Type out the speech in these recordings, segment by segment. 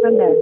Santander.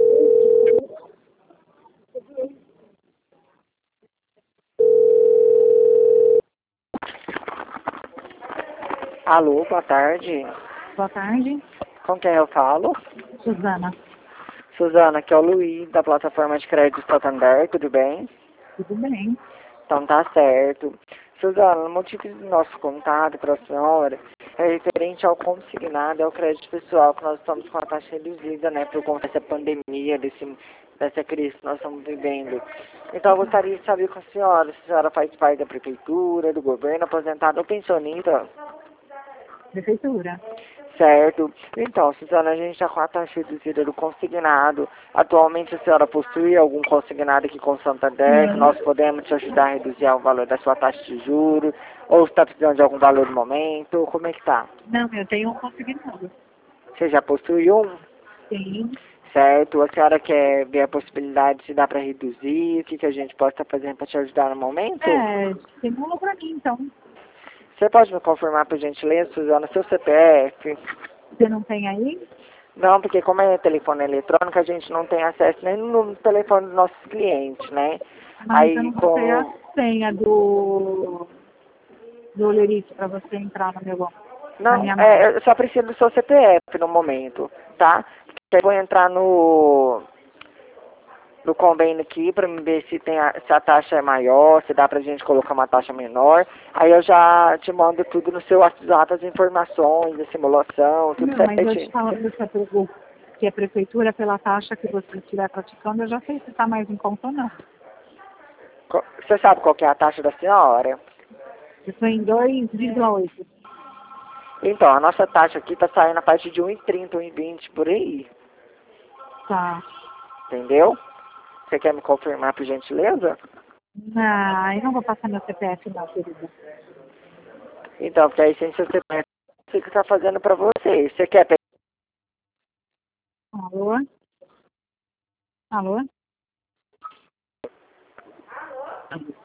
Alô, boa tarde. Boa tarde, Com quem eu falo? Suzana. Suzana, aqui é o Luiz, da plataforma de crédito Santander, tudo bem? Tudo bem? Então tá certo. Suzana, o motivo do nosso contato para a senhora é referente ao consignado, ao crédito pessoal, que nós estamos com a taxa reduzida, né, por conta dessa pandemia, dessa crise que nós estamos vivendo. Então eu gostaria de saber com a senhora faz parte da prefeitura, do governo, aposentada ou pensionista? Prefeitura. Certo. Então, Suzana, a gente está com a taxa reduzida do consignado. Atualmente a senhora possui algum consignado aqui com o Santander, que nós podemos te ajudar a reduzir o valor da sua taxa de juros, ou está precisando de algum valor no momento, como é que tá? Não, eu tenho um consignado. Você já possui um? Sim. Certo. A senhora quer ver a possibilidade de dar para reduzir? O que, que a gente pode estar fazendo para te ajudar no momento? Simula pra mim, então. Você pode me confirmar, por gentileza, Suzana, seu CPF? Você não tem aí? Não, porque como é telefone eletrônico, a gente não tem acesso nem no telefone dos nossos clientes, né? Mas eu Aí não sei a com... senha do Lerite pra você entrar no meu, na Não, minha mão. eu só preciso do seu CPF no momento, tá? Eu vou entrar no convênio aqui para me ver se a taxa é maior, se dá pra gente colocar uma taxa menor. Aí eu já te mando tudo no seu WhatsApp, as informações, a simulação, tudo Não, mas eu te certinho. falando que a prefeitura, pela taxa que você estiver praticando, eu já sei se está mais em conta ou não. Você sabe qual que é a taxa da senhora? Eu estou em 2,8. Então, a nossa taxa aqui tá saindo a partir de 1,30, 1,20 por aí. Tá. Entendeu? Você quer me confirmar, por gentileza? Não, eu não vou passar meu CPF não, querida. Então, porque aí sem seu CPF, você que tá fazendo pra você. Você quer pegar? Alô? Alô?